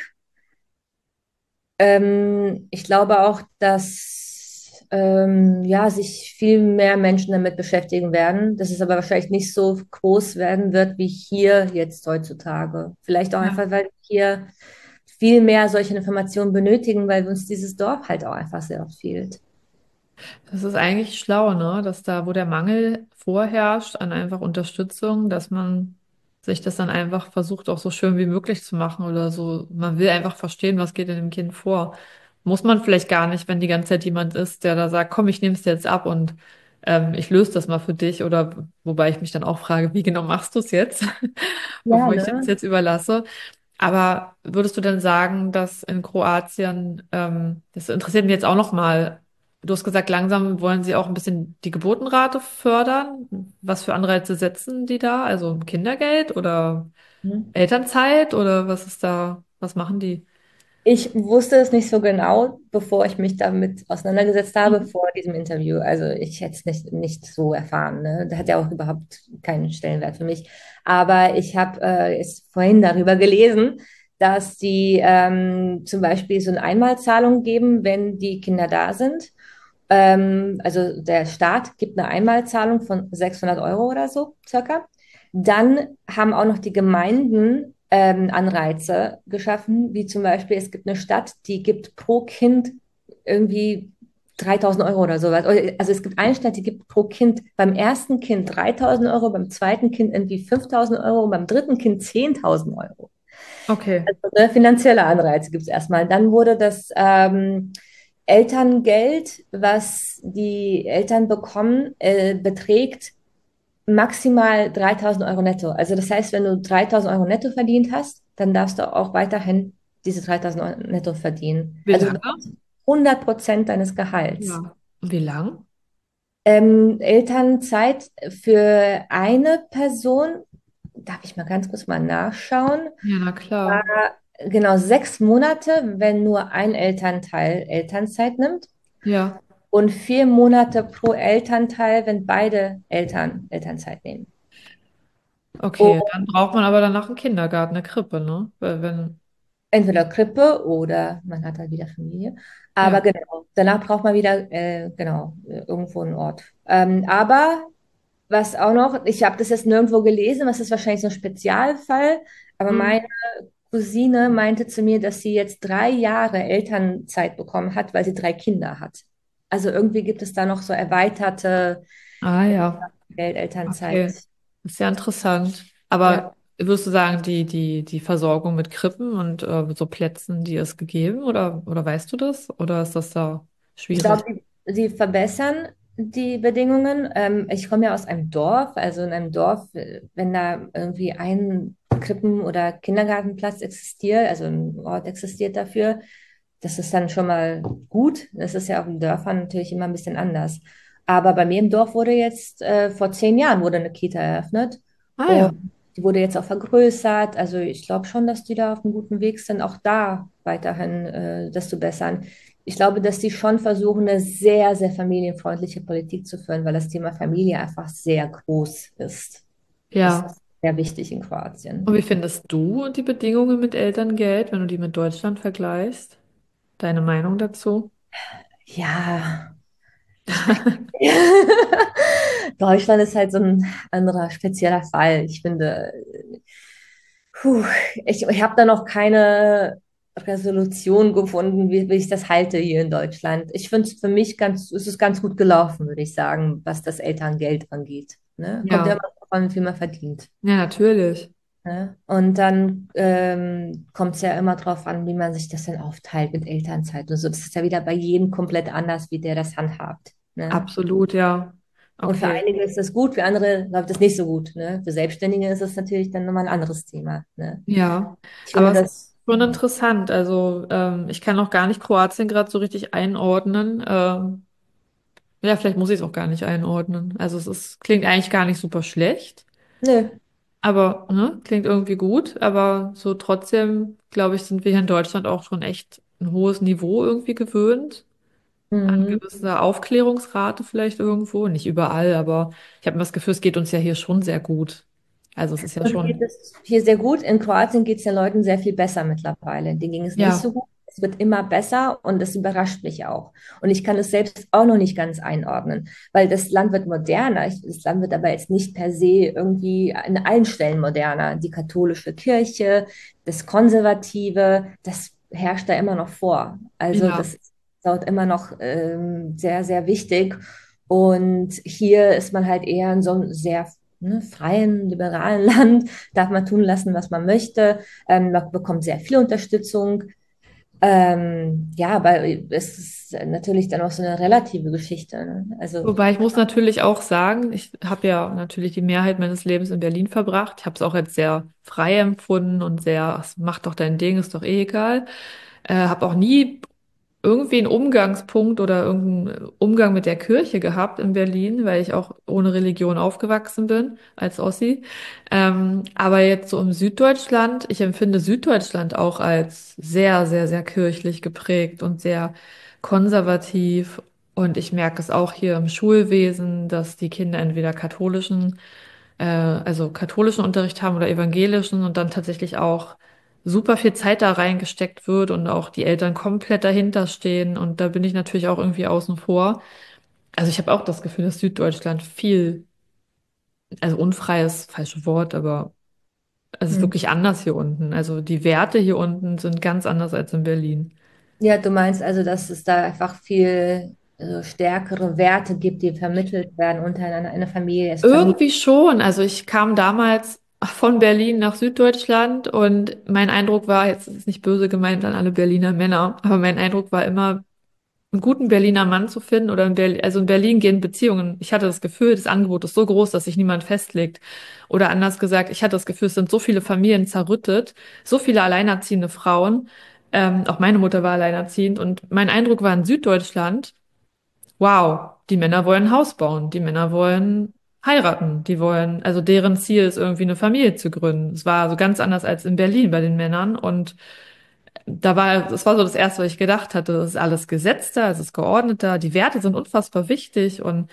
Ich glaube auch, dass ja, sich viel mehr Menschen damit beschäftigen werden, dass es aber wahrscheinlich nicht so groß werden wird wie hier jetzt heutzutage. Vielleicht auch ja. einfach, weil wir hier viel mehr solche Informationen benötigen, weil uns dieses Dorf halt auch einfach sehr oft fehlt. Das ist eigentlich schlau, ne? Dass da, wo der Mangel vorherrscht an einfach Unterstützung, dass man sich das dann einfach versucht, auch so schön wie möglich zu machen oder so. Man will einfach verstehen, was geht in dem Kind vor. Muss man vielleicht gar nicht, wenn die ganze Zeit jemand ist, der da sagt, komm, ich nehme es dir jetzt ab und ich löse das mal für dich. Oder wobei ich mich dann auch frage, wie genau machst du es jetzt, Ja, bevor ich dir das ne? jetzt überlasse. Aber würdest du denn sagen, dass in Kroatien, das interessiert mich jetzt auch noch mal, du hast gesagt, langsam wollen sie auch ein bisschen die Geburtenrate fördern. Was für Anreize setzen die da? Also Kindergeld oder Mhm. Elternzeit oder was ist da, was machen die? Ich wusste es nicht so genau, bevor ich mich damit auseinandergesetzt habe, Mhm. vor diesem Interview. Also ich hätte es nicht so erfahren. Ne? Das hat ja auch überhaupt keinen Stellenwert für mich. Aber ich habe es vorhin darüber gelesen, dass die zum Beispiel so eine Einmalzahlung geben, wenn die Kinder da sind. Also der Staat gibt eine Einmalzahlung von 600 € oder so circa. Dann haben auch noch die Gemeinden Anreize geschaffen, wie zum Beispiel, es gibt eine Stadt, die gibt pro Kind irgendwie 3.000 € oder sowas. Also es gibt eine Stadt, die gibt pro Kind beim ersten Kind 3.000 €, beim zweiten Kind irgendwie 5.000 € und beim dritten Kind 10.000 €. Okay. Also, ne, finanzielle Anreize gibt es erstmal. Dann wurde das Elterngeld, was die Eltern bekommen, beträgt maximal 3.000 € netto. Also das heißt, wenn du 3.000 € netto verdient hast, dann darfst du auch weiterhin diese 3.000 € netto verdienen. Wie Also du lange? bekommst 100% deines Gehalts. Ja. Und wie lang? Elternzeit für eine Person, darf ich mal ganz kurz mal nachschauen, Ja, na klar. war genau 6 Monate, wenn nur ein Elternteil Elternzeit nimmt Ja. und 4 Monate pro Elternteil, wenn beide Eltern Elternzeit nehmen. Okay, dann braucht man aber danach einen Kindergarten, eine Krippe, ne? Weil wenn, Entweder Krippe oder man hat halt wieder Familie. Aber ja. genau, danach braucht man wieder, genau, irgendwo einen Ort. Aber was auch noch, ich habe das jetzt nirgendwo gelesen, was ist wahrscheinlich so ein Spezialfall, aber Hm. meine Cousine meinte zu mir, dass sie jetzt 3 Jahre Elternzeit bekommen hat, weil sie 3 Kinder hat. Also irgendwie gibt es da noch so erweiterte Ah ja, Elternzeit. okay. Ist ja interessant. Ja. Aber würdest du sagen, die Versorgung mit Krippen und so Plätzen, die ist gegeben oder weißt du das? Oder ist das da Ich schwierig? glaube, sie verbessern die Bedingungen. Ich komme ja aus einem Dorf, also in einem Dorf, wenn da irgendwie ein Krippen- oder Kindergartenplatz existiert, also ein Ort existiert dafür, das ist dann schon mal gut. Das ist ja auf den Dörfern natürlich immer ein bisschen anders. Aber bei mir im Dorf wurde jetzt, vor 10 Jahren wurde eine Kita eröffnet Ah ja. und die wurde jetzt auch vergrößert. Also ich glaube schon, dass die da auf einem guten Weg sind, auch da weiterhin, das zu bessern. Ich glaube, dass die schon versuchen, eine sehr, sehr familienfreundliche Politik zu führen, weil das Thema Familie einfach sehr groß ist. Das Ja. ist sehr wichtig in Und Kroatien. wie findest du die Bedingungen mit Elterngeld, wenn du die mit Deutschland vergleichst? Deine Meinung dazu? Ja, ich meine, Deutschland ist halt so ein anderer spezieller Fall. Ich finde, puh, ich habe da noch keine Resolution gefunden, wie ich das halte hier in Deutschland. Ich finde es für mich es ist ganz gut gelaufen, würde ich sagen, was das Elterngeld angeht. Ne? Kommt ja immer Ja, drauf an, wie viel man verdient. ja, natürlich. Ne? Und dann kommt es ja immer drauf an, wie man sich das dann aufteilt mit Elternzeit und so. Das ist ja wieder bei jedem komplett anders, wie der das handhabt. Ne? Absolut, ja. Und für Okay. einige ist das gut, für andere läuft das nicht so gut. Ne? Für Selbstständige ist das natürlich dann nochmal ein anderes Thema. Ne? Ja, Ich finde aber es ist das, schon interessant. Also ich kann auch gar nicht Kroatien gerade so richtig einordnen. Ja, vielleicht muss ich es auch gar nicht einordnen. Also klingt eigentlich gar nicht super schlecht, nö. aber ne, klingt irgendwie gut. Aber so trotzdem, glaube ich, sind wir hier in Deutschland auch schon echt ein hohes Niveau irgendwie gewöhnt. An Mhm. gewisse Aufklärungsrate vielleicht irgendwo. Nicht überall, aber ich habe immer das Gefühl, es geht uns ja hier schon sehr gut. Also es ist ja Uns geht schon, es hier sehr gut. In Kroatien geht es den Leuten sehr viel besser mittlerweile. Denen ging es nicht so ja, gut. Es wird immer besser und das überrascht mich auch. Und ich kann es selbst auch noch nicht ganz einordnen, weil das Land wird moderner. Das Land wird aber jetzt nicht per se irgendwie an allen Stellen moderner. Die katholische Kirche, das Konservative, das herrscht da immer noch vor. Also ja. das ist dort immer noch sehr, sehr wichtig. Und hier ist man halt eher in so einem sehr freien, liberalen Land, darf man tun lassen, was man möchte. Man bekommt sehr viel Unterstützung. Ja, aber es ist natürlich dann auch so eine relative Geschichte. Ne? Also, Wobei ich muss natürlich auch sagen, ich habe ja natürlich die Mehrheit meines Lebens in Berlin verbracht. Ich habe es auch als sehr frei empfunden und sehr, ach, mach doch dein Ding, ist doch eh egal. Habe auch nie irgendwie einen Umgangspunkt oder irgendeinen Umgang mit der Kirche gehabt in Berlin, weil ich auch ohne Religion aufgewachsen bin als Ossi. Aber jetzt so im Süddeutschland, ich empfinde Süddeutschland auch als sehr, sehr, sehr kirchlich geprägt und sehr konservativ. Und ich merke es auch hier im Schulwesen, dass die Kinder entweder also katholischen Unterricht haben oder evangelischen und dann tatsächlich auch super viel Zeit da reingesteckt wird und auch die Eltern komplett dahinter stehen. Und da bin ich natürlich auch irgendwie außen vor. Also ich habe auch das Gefühl, dass Süddeutschland viel, also unfrei ist das falsche Wort, aber es ist hm. wirklich anders hier unten. Also die Werte hier unten sind ganz anders als in Berlin. Ja, du meinst also, dass es da einfach viel stärkere Werte gibt, die vermittelt werden untereinander in der Familie. Also Familie. Irgendwie schon. Also ich kam damals von Berlin nach Süddeutschland und mein Eindruck war, jetzt ist es nicht böse gemeint an alle Berliner Männer, aber mein Eindruck war immer, einen guten Berliner Mann zu finden oder also in Berlin gehen Beziehungen. Ich hatte das Gefühl, das Angebot ist so groß, dass sich niemand festlegt. Oder anders gesagt, ich hatte das Gefühl, es sind so viele Familien zerrüttet, so viele alleinerziehende Frauen. Auch meine Mutter war alleinerziehend und mein Eindruck war in Süddeutschland, wow, die Männer wollen ein Haus bauen, die Männer wollen heiraten, die wollen, also deren Ziel ist irgendwie eine Familie zu gründen. Es war so ganz anders als in Berlin bei den Männern und das war so das Erste, was ich gedacht hatte. Es ist alles gesetzter, es ist geordneter, die Werte sind unfassbar wichtig und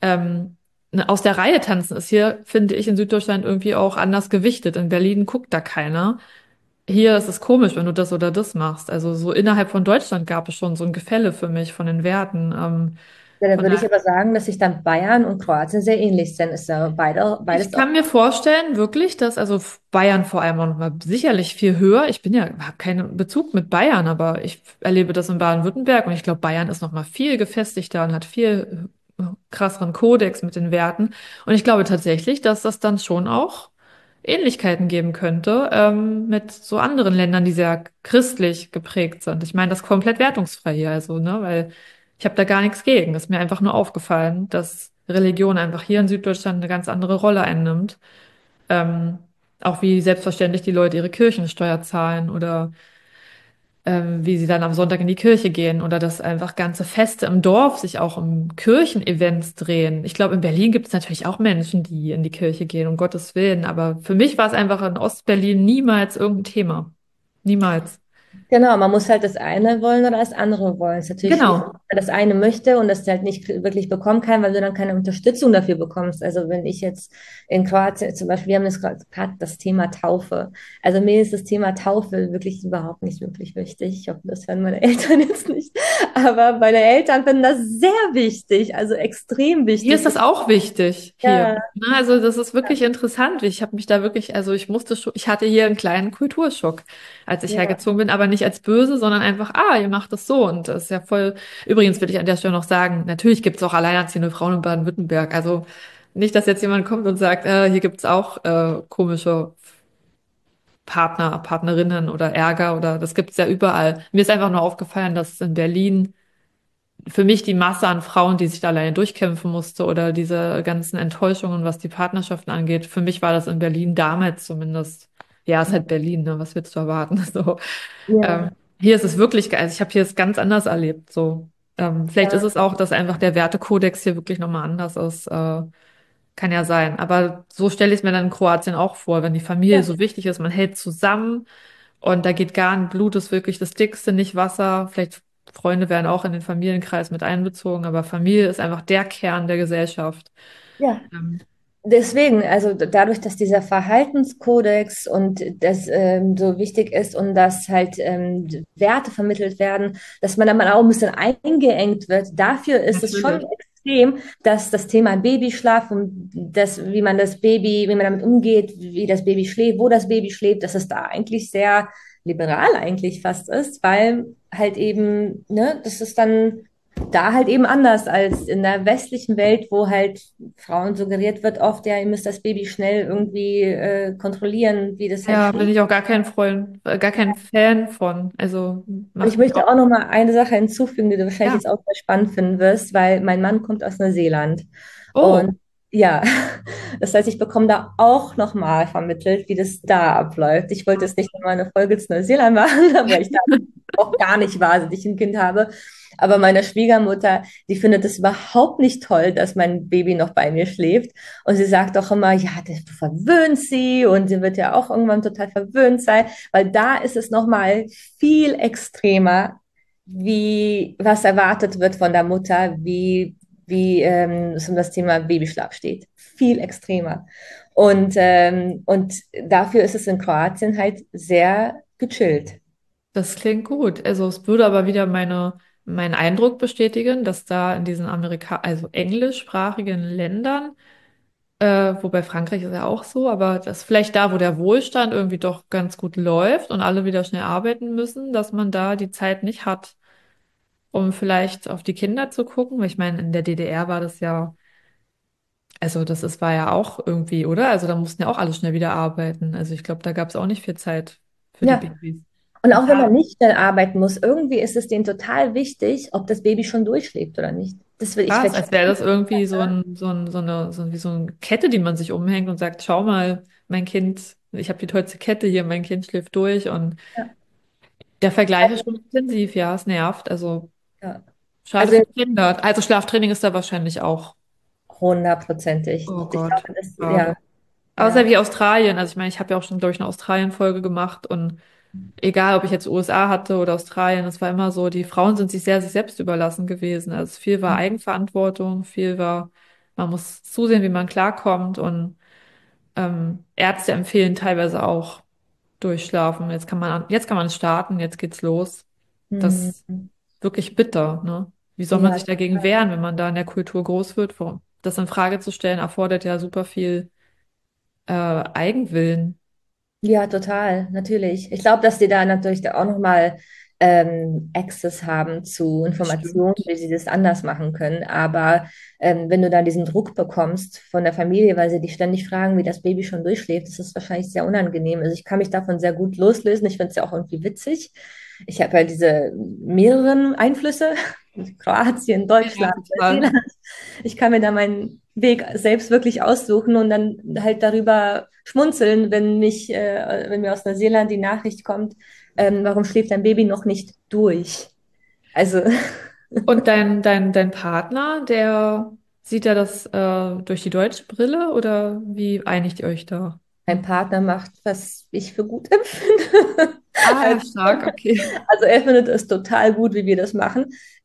aus der Reihe tanzen ist hier, finde ich, in Süddeutschland irgendwie auch anders gewichtet. In Berlin guckt da keiner. Hier ist es komisch, wenn du das oder das machst. Also so innerhalb von Deutschland gab es schon so ein Gefälle für mich von den Werten. Ja, dann Von würde ich daher, aber sagen, dass sich dann Bayern und Kroatien sehr ähnlich sind. Ist ja ich beides auch. kann mir vorstellen, wirklich, dass also Bayern vor allem auch noch mal sicherlich viel höher. Ich bin ja, habe keinen Bezug mit Bayern, aber ich erlebe das in Baden-Württemberg und ich glaube, Bayern ist noch mal viel gefestigter und hat viel krasseren Kodex mit den Werten. Und ich glaube tatsächlich, dass das dann schon auch Ähnlichkeiten geben könnte mit so anderen Ländern, die sehr christlich geprägt sind. Ich meine, das ist komplett wertungsfrei hier, also, ne, weil ich habe da gar nichts gegen. Es ist mir einfach nur aufgefallen, dass Religion einfach hier in Süddeutschland eine ganz andere Rolle einnimmt. Ähm, auch wie selbstverständlich die Leute ihre Kirchensteuer zahlen oder wie sie dann am Sonntag in die Kirche gehen oder dass einfach ganze Feste im Dorf sich auch um Kirchenevents drehen. Ich glaube, in Berlin gibt es natürlich auch Menschen, die in die Kirche gehen, um Gottes Willen. Aber für mich war es einfach in Ostberlin niemals irgendein Thema. Niemals. Genau, man muss halt das eine wollen oder das andere wollen. Es ist natürlich schwierig, wenn Genau. man das eine möchte und das halt nicht wirklich bekommen kann, weil du dann keine Unterstützung dafür bekommst. Also wenn ich jetzt in Kroatien zum Beispiel, wir haben jetzt gerade das Thema Taufe. Also mir ist das Thema Taufe wirklich überhaupt nicht wirklich wichtig. Ich hoffe, das hören meine Eltern jetzt nicht. Aber meine Eltern finden das sehr wichtig, also extrem Hier ist wichtig. das auch wichtig, hier. Ja, Ne, also das ist wirklich interessant. Ich habe mich da wirklich, also ich musste schon, ich hatte hier einen kleinen Kulturschock, als ich ja, hergezogen bin, aber nicht als böse, sondern einfach, ihr macht das so. Und das ist ja voll, übrigens will ich an der Stelle noch sagen, natürlich gibt es auch alleinerziehende Frauen in Baden-Württemberg. Also nicht, dass jetzt jemand kommt und sagt, hier gibt's auch komische Partner, Partnerinnen oder Ärger oder das gibt's ja überall. Mir ist einfach nur aufgefallen, dass in Berlin für mich die Masse an Frauen, die sich da alleine durchkämpfen musste oder diese ganzen Enttäuschungen, was die Partnerschaften angeht, für mich war das in Berlin damals zumindest. Ja, ist halt Berlin, ne? Was willst du erwarten? So, ja, hier ist es wirklich, also ich habe hier es ganz anders erlebt. So, vielleicht ist ja, es auch, dass einfach der Wertekodex hier wirklich nochmal anders ist. Kann ja sein. Aber so stelle ich es mir dann in Kroatien auch vor, wenn die Familie ja. so wichtig ist, man hält zusammen und da geht gar nicht, Blut ist wirklich das Dickste, nicht Wasser. Vielleicht Freunde werden auch in den Familienkreis mit einbezogen, aber Familie ist einfach der Kern der Gesellschaft. Ja. Ähm, Deswegen, also dadurch, dass dieser Verhaltenskodex und das so wichtig ist und dass halt Werte vermittelt werden, dass man dann mal auch ein bisschen eingeengt wird, dafür ist es schon Natürlich. extrem, dass das Thema Babyschlaf und das, wie man das Baby, wie man damit umgeht, wie das Baby schläft, wo das Baby schläft, dass es da eigentlich sehr liberal eigentlich fast ist, weil halt eben, ne, das ist dann da halt eben anders als in der westlichen Welt, wo halt Frauen suggeriert wird oft, ja, ihr müsst das Baby schnell irgendwie kontrollieren, wie das halt Ja, bin schläft. ich auch gar kein Freund, gar kein Fan von. Also Und ich macht mich möchte auch. auch noch mal eine Sache hinzufügen, die du wahrscheinlich Ja. jetzt auch sehr spannend finden wirst, weil mein Mann kommt aus Neuseeland. Oh, Und ja, das heißt, ich bekomme da auch noch mal vermittelt, wie das da abläuft. Ich wollte jetzt nicht nochmal eine Folge zu Neuseeland machen, aber ich da auch gar nicht war, seit ich ein Kind habe. Aber meine Schwiegermutter, die findet es überhaupt nicht toll, dass mein Baby noch bei mir schläft. Und sie sagt auch immer, ja, du verwöhnst sie und sie wird ja auch irgendwann total verwöhnt sein, weil da ist es nochmal viel extremer, wie was erwartet wird von der Mutter, wie es um das Thema Babyschlaf steht. Viel extremer. Und dafür ist es in Kroatien halt sehr gechillt. das klingt gut. Also es würde aber wieder meinen Eindruck bestätigen, dass da in diesen also englischsprachigen Ländern, wobei Frankreich ist ja auch so, aber dass vielleicht da, wo der Wohlstand irgendwie doch ganz gut läuft und alle wieder schnell arbeiten müssen, dass man da die Zeit nicht hat, um vielleicht auf die Kinder zu gucken. Weil ich meine, in der DDR war das ja Also war ja auch irgendwie, oder? Also da mussten ja auch alle schnell wieder arbeiten. Also ich glaube, da gab es auch nicht viel Zeit für die Ja, Babys. und Und auch wenn man da nicht schnell arbeiten muss, irgendwie ist es denen total wichtig, ob das Baby schon durchschläft oder nicht. Ich krass, werde als wäre das irgendwie wie so eine Kette, die man sich umhängt und sagt, schau mal, mein Kind, ich habe die tollste Kette hier, mein Kind schläft durch und ja, der Vergleich ist schon intensiv, ja, es nervt. Also ja. schade Also für Kinder. Also Schlaftraining ist da wahrscheinlich auch. hundertprozentig. Oh Ich Gott, glaube, das, ja, schade. Außer ja. wie Australien. Also ich meine, ich habe ja auch schon, glaube ich, eine Australien-Folge gemacht und egal, ob ich jetzt USA hatte oder Australien, es war immer so, die Frauen sind sich selbst überlassen gewesen. Also viel war Eigenverantwortung, viel war, man muss zusehen, wie man klarkommt und Ärzte empfehlen teilweise auch durchschlafen. Jetzt kann man es starten, jetzt geht's los. Das Hm, ist wirklich bitter, ne? Wie soll man ja, sich dagegen wehren, wenn man da in der Kultur groß wird? Das in Frage zu stellen, erfordert ja super viel Eigenwillen. ja, total, natürlich. Ich glaube, dass die da natürlich da auch nochmal Access haben zu Informationen, Bestimmt. wie sie das anders machen können. Aber wenn du da diesen Druck bekommst von der Familie, weil sie dich ständig fragen, wie das Baby schon durchschläft, das ist wahrscheinlich sehr unangenehm. Also ich kann mich davon sehr gut loslösen. Ich finde es ja auch irgendwie witzig. Ich habe ja diese mehreren Einflüsse, Kroatien, Ja, Deutschland, total. Neuseeland. Ich kann mir da meinen Weg selbst wirklich aussuchen und dann halt darüber schmunzeln, wenn mir aus Neuseeland die Nachricht kommt, warum schläft dein Baby noch nicht durch? Also Und dein Partner, der sieht ja das durch die deutsche Brille oder wie einigt ihr euch da? mein Partner macht, was ich für gut empfinde. Ah, ja, stark, okay. Also er findet es total gut, wie wir das machen.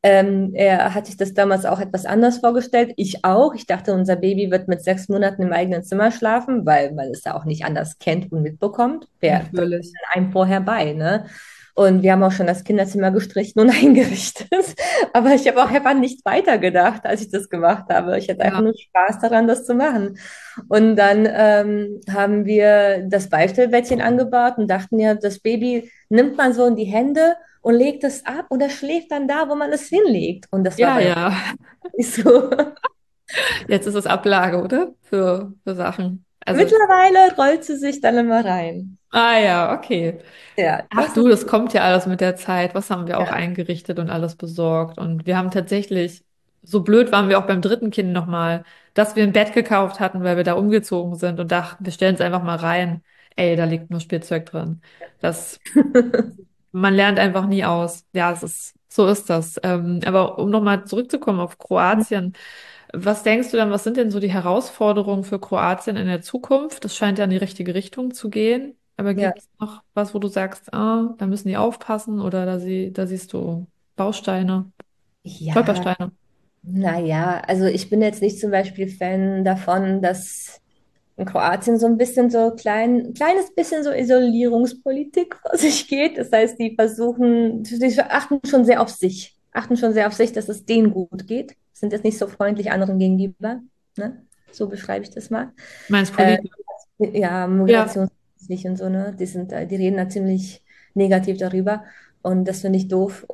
Er hat sich das damals auch etwas anders vorgestellt. Ich auch. Ich dachte, unser Baby wird mit 6 Monaten im eigenen Zimmer schlafen, weil man es ja auch nicht anders kennt und mitbekommt. Das ist Natürlich. einem vorher bei, ne? Und wir haben auch schon das Kinderzimmer gestrichen und eingerichtet. Aber ich habe auch einfach nicht weitergedacht, als ich das gemacht habe. Ich hatte einfach Ja, nur Spaß daran, das zu machen. Und dann haben wir das Beistellbettchen angebaut und dachten ja, das Baby nimmt man so in die Hände und legt es ab und das schläft dann da, wo man es hinlegt. Und das war ja, bei uns ja. nicht so. Jetzt ist es Ablage, oder? Für Sachen. Also, Mittlerweile rollt sie sich dann immer rein. ah ja, okay. Ja, Ach das du, ist, das kommt ja alles mit der Zeit. Was haben wir auch ja. eingerichtet und alles besorgt? Und wir haben tatsächlich, so blöd waren wir auch beim dritten Kind nochmal, dass wir ein Bett gekauft hatten, weil wir da umgezogen sind und dachten, wir stellen es einfach mal rein. Ey, da liegt nur Spielzeug drin. Das, man lernt einfach nie aus. Ja, so ist das. Aber um nochmal zurückzukommen auf Kroatien, was denkst du dann, was sind denn so die Herausforderungen für Kroatien in der Zukunft? Das scheint ja in die richtige Richtung zu gehen. Aber Ja, gibt es noch was, wo du sagst, ah, da müssen die aufpassen oder da siehst du Bausteine, ja, Stolpersteine? naja, also ich bin jetzt nicht zum Beispiel Fan davon, dass in Kroatien so ein bisschen kleines bisschen so Isolierungspolitik vor sich geht. Das heißt, die achten schon sehr auf sich, achten schon sehr auf sich, dass es denen gut geht, sind jetzt nicht so freundlich anderen gegenüber, ne? So beschreibe ich das mal. Meinst Äh, politisch? ja, Ja, migrationsmäßig und so, ne? Die reden da ziemlich negativ darüber und das finde ich doof.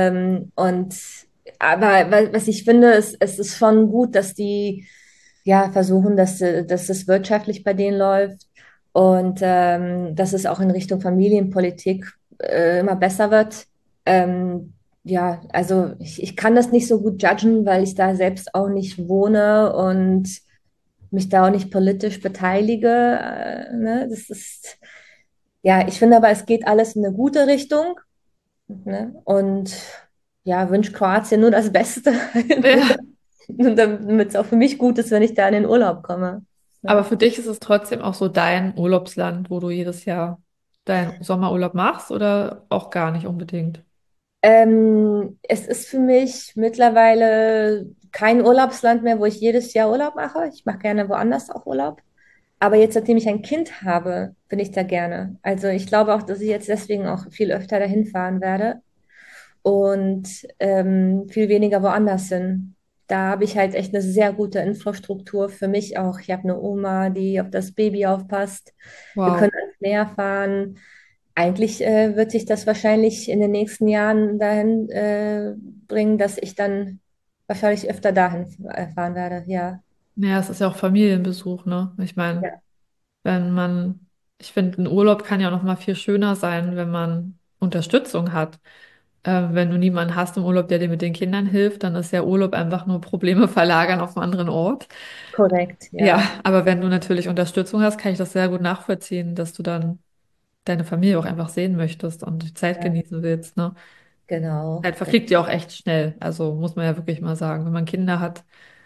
Aber was ich finde, es ist schon gut, dass die ja versuchen, dass es wirtschaftlich bei denen läuft und dass es auch in Richtung Familienpolitik immer besser wird. Ja, also ich kann das nicht so gut judgen, weil ich da selbst auch nicht wohne und mich da auch nicht politisch beteilige. Ne? Das ist, ja, ich finde aber, es geht alles in eine gute Richtung. Ne? Und ja, wünsche Kroatien nur das Beste. ja. Und damit es auch für mich gut ist, wenn ich da in den Urlaub komme. Aber Ne? für dich ist es trotzdem auch so dein Urlaubsland, wo du jedes Jahr deinen Sommerurlaub machst oder auch gar nicht unbedingt? Es ist für mich mittlerweile kein Urlaubsland mehr, wo ich jedes Jahr Urlaub mache. Ich mache gerne woanders auch Urlaub. Aber jetzt, seitdem ich ein Kind habe, bin ich da gerne. Also ich glaube auch, dass ich jetzt deswegen auch viel öfter dahin fahren werde und viel weniger woanders hin. Da habe ich halt echt eine sehr gute Infrastruktur für mich auch. Ich habe eine Oma, die auf das Baby aufpasst. Wir können Wow. ans Meer fahren. Eigentlich wird sich das wahrscheinlich in den nächsten Jahren dahin bringen, dass ich dann wahrscheinlich öfter dahin fahren werde. Ja. Ja, es ist ja auch Familienbesuch, ne? Ich meine, Ja, wenn man, ich finde, ein Urlaub kann ja noch mal viel schöner sein, wenn man Unterstützung hat. Wenn du niemanden hast im Urlaub, der dir mit den Kindern hilft, dann ist ja Urlaub einfach nur Probleme verlagern auf einen anderen Ort. korrekt, Ja, ja. aber wenn du natürlich Unterstützung hast, kann ich das sehr gut nachvollziehen, dass du dann deine Familie auch einfach sehen möchtest und die Zeit Ja, genießen willst, ne? genau. Zeit verfliegt ja auch echt schnell. Also muss man ja wirklich mal sagen, wenn man Kinder hat,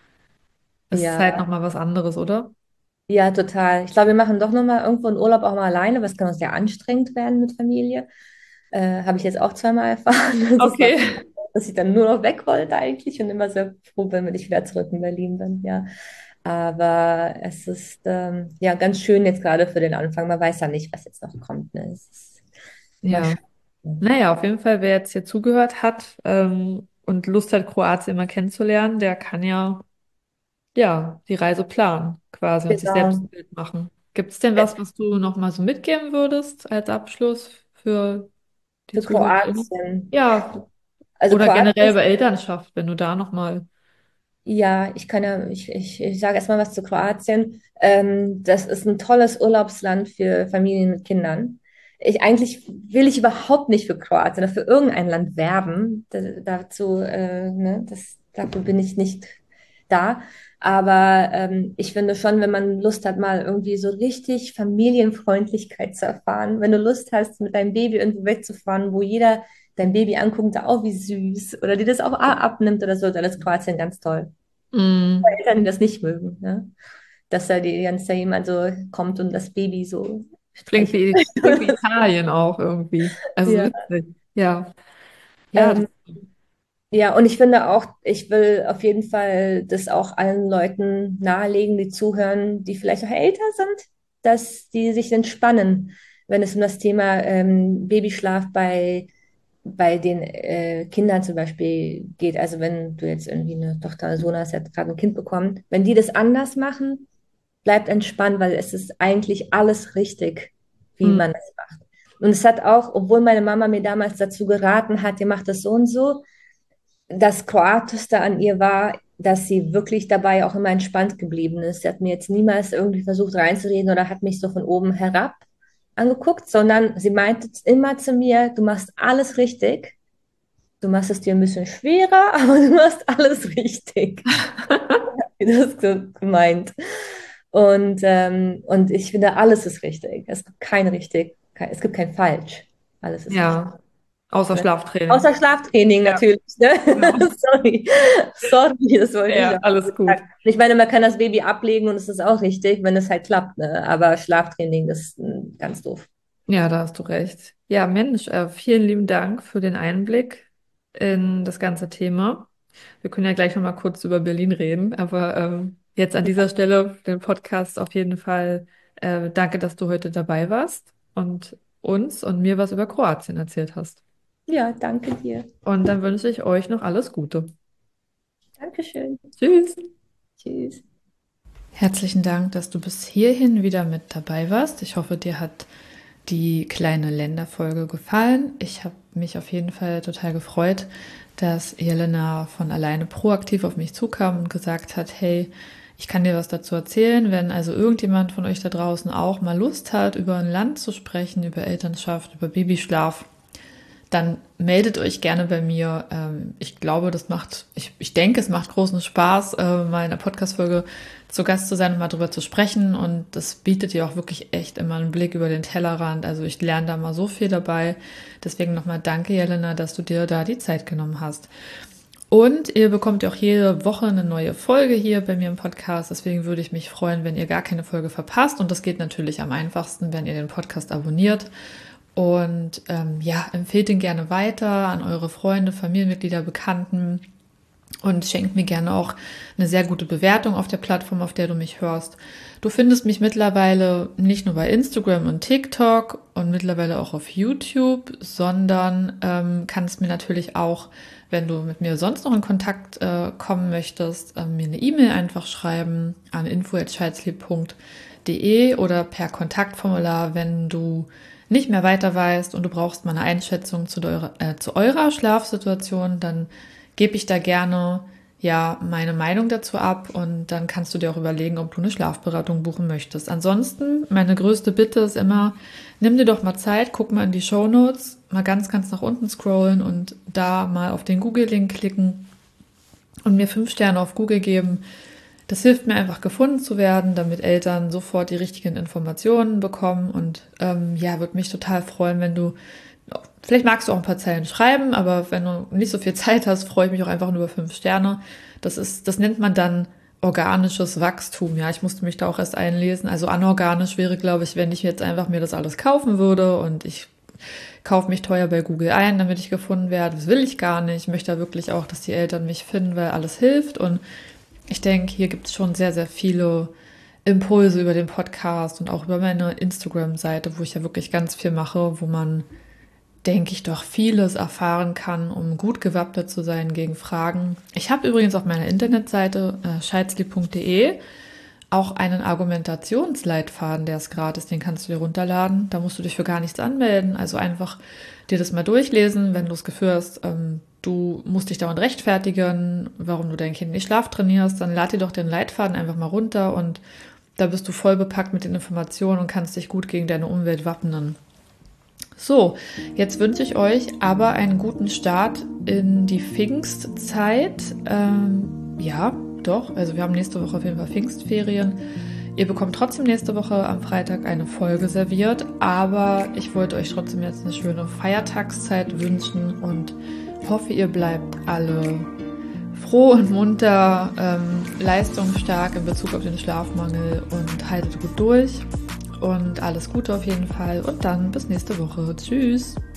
ist Zeit Ja, noch mal was anderes, oder? ja, total. Ich glaube, wir machen doch nochmal irgendwo einen Urlaub auch mal alleine, was kann auch sehr anstrengend werden mit Familie. Habe ich jetzt auch zweimal erfahren. Das ist was, Okay. dass ich dann nur noch weg wollte eigentlich und immer sehr froh bin, wenn ich wieder zurück in Berlin bin. Ja. Aber es ist ja ganz schön jetzt gerade für den Anfang. Man weiß ja nicht, was jetzt noch kommt. Ne? Es ist mal Ja. schauen. Naja, auf jeden Fall, wer jetzt hier zugehört hat und Lust hat, Kroatien mal kennenzulernen, der kann ja, die Reise planen quasi und sich selbst ein Genau. Bild machen. Gibt es denn was, was du noch mal so mitgeben würdest als Abschluss für die Für Zuhörerinnen? Kroatien. Ja, Also oder Kroatien generell ist, über Elternschaft, wenn du da noch mal. ja, ich kann ja, ich sage erstmal was zu Kroatien. Das ist ein tolles Urlaubsland für Familien mit Kindern. Eigentlich will ich überhaupt nicht für Kroatien oder für irgendein Land werben. Dazu, ne, dafür bin ich nicht da. Aber ich finde schon, wenn man Lust hat, mal irgendwie so richtig Familienfreundlichkeit zu erfahren, wenn du Lust hast, mit deinem Baby irgendwo wegzufahren, wo jeder dein Baby anguckt, und sagt, oh, wie süß, oder dir das auch abnimmt oder so, dann ist Kroatien ganz toll. Mm, Eltern, die das nicht mögen, ne? Dass da die ganze Zeit jemand so kommt und das Baby so streichelt. klingt wie Italien auch irgendwie. Also Ja. witzig. Ja, ja, Ähm, ja, und ich finde auch, ich will auf jeden Fall das auch allen Leuten nahelegen, die zuhören, die vielleicht auch älter sind, dass die sich entspannen, wenn es um das Thema Babyschlaf bei den Kindern zum Beispiel geht. Also wenn du jetzt irgendwie eine Tochter oder Sohn hast, der hat gerade ein Kind bekommen, wenn die das anders machen, bleibt entspannt, weil es ist eigentlich alles richtig, wie mm, man es macht. Und es hat auch, obwohl meine Mama mir damals dazu geraten hat, ihr macht das so und so, das Kroatischste an ihr war, dass sie wirklich dabei auch immer entspannt geblieben ist. Sie hat mir jetzt niemals irgendwie versucht reinzureden oder hat mich so von oben herab angeguckt, sondern sie meinte immer zu mir, du machst alles richtig. Du machst es dir ein bisschen schwerer, aber du machst alles richtig. Das ist so gemeint. Und ich finde, alles ist richtig. Es gibt kein richtig, es gibt kein falsch. Alles ist richtig. ja, außer Ne? Schlaftraining. Außer Schlaftraining Ja, natürlich. Ne? genau. Sorry. Sorry, das wollte ich Ja, auch alles nicht gut. sagen. Ich meine, man kann das Baby ablegen und es ist auch richtig, wenn es halt klappt. Ne? Aber Schlaftraining ist ganz doof. Ja, da hast du recht. Ja, Mensch, vielen lieben Dank für den Einblick in das ganze Thema. Wir können ja gleich noch mal kurz über Berlin reden, aber jetzt an dieser Stelle den Podcast auf jeden Fall. Danke, dass du heute dabei warst und uns und mir was über Kroatien erzählt hast. Ja, danke dir. Und dann wünsche ich euch noch alles Gute. Dankeschön. Tschüss. Tschüss. Herzlichen Dank, dass du bis hierhin wieder mit dabei warst. Ich hoffe, dir hat die kleine Länderfolge gefallen. Ich habe mich auf jeden Fall total gefreut, dass Jelena von alleine proaktiv auf mich zukam und gesagt hat, hey, ich kann dir was dazu erzählen, wenn also irgendjemand von euch da draußen auch mal Lust hat, über ein Land zu sprechen, über Elternschaft, über Babyschlaf, dann meldet euch gerne bei mir. Ich glaube, ich denke, es macht großen Spaß, mal in einer Podcast-Folge zu Gast zu sein und mal drüber zu sprechen. Und das bietet dir auch wirklich echt immer einen Blick über den Tellerrand. Also ich lerne da mal so viel dabei. Deswegen nochmal danke, Jelena, dass du dir da die Zeit genommen hast. Und ihr bekommt ja auch jede Woche eine neue Folge hier bei mir im Podcast. Deswegen würde ich mich freuen, wenn ihr gar keine Folge verpasst. Und das geht natürlich am einfachsten, wenn ihr den Podcast abonniert. Und ja, empfehlt ihn gerne weiter an eure Freunde, Familienmitglieder, Bekannten und schenkt mir gerne auch eine sehr gute Bewertung auf der Plattform, auf der du mich hörst. Du findest mich mittlerweile nicht nur bei Instagram und TikTok und mittlerweile auch auf YouTube, sondern kannst mir natürlich auch, wenn du mit mir sonst noch in Kontakt kommen möchtest, mir eine E-Mail einfach schreiben an info@childsleep.de oder per Kontaktformular, wenn du nicht mehr weiter weißt und du brauchst mal eine Einschätzung zu eurer Schlafsituation, dann gebe ich da gerne ja meine Meinung dazu ab und dann kannst du dir auch überlegen, ob du eine Schlafberatung buchen möchtest. Ansonsten, meine größte Bitte ist immer, nimm dir doch mal Zeit, guck mal in die Shownotes, mal ganz nach unten scrollen und da mal auf den Google-Link klicken und mir 5 Sterne auf Google geben. Das hilft mir einfach, gefunden zu werden, damit Eltern sofort die richtigen Informationen bekommen und würde mich total freuen, wenn du, vielleicht magst du auch ein paar Zeilen schreiben, aber wenn du nicht so viel Zeit hast, freue ich mich auch einfach nur über 5 Sterne. Das nennt man dann organisches Wachstum. Ja, ich musste mich da auch erst einlesen. Also anorganisch wäre, glaube ich, wenn ich jetzt einfach mir das alles kaufen würde und ich kaufe mich teuer bei Google ein, damit ich gefunden werde. Das will ich gar nicht. Ich möchte da wirklich auch, dass die Eltern mich finden, weil alles hilft. Und ich denke, hier gibt es schon sehr viele Impulse über den Podcast und auch über meine Instagram-Seite, wo ich ja wirklich ganz viel mache, wo man, denke ich, doch vieles erfahren kann, um gut gewappnet zu sein gegen Fragen. Ich habe übrigens auf meiner Internetseite scheizli.de auch einen Argumentationsleitfaden, der ist gratis, den kannst du dir runterladen. Da musst du dich für gar nichts anmelden. Also einfach dir das mal durchlesen, wenn du das Gefühl hast, du musst dich dauernd rechtfertigen, warum du dein Kind nicht schlaftrainierst, dann lad dir doch den Leitfaden einfach mal runter und da bist du voll bepackt mit den Informationen und kannst dich gut gegen deine Umwelt wappnen. So, jetzt wünsche ich euch aber einen guten Start in die Pfingstzeit. Also wir haben nächste Woche auf jeden Fall Pfingstferien. Ihr bekommt trotzdem nächste Woche am Freitag eine Folge serviert, aber ich wollte euch trotzdem jetzt eine schöne Feiertagszeit wünschen und hoffe, ihr bleibt alle froh und munter, leistungsstark in Bezug auf den Schlafmangel und haltet gut durch und alles Gute auf jeden Fall und dann bis nächste Woche. Tschüss!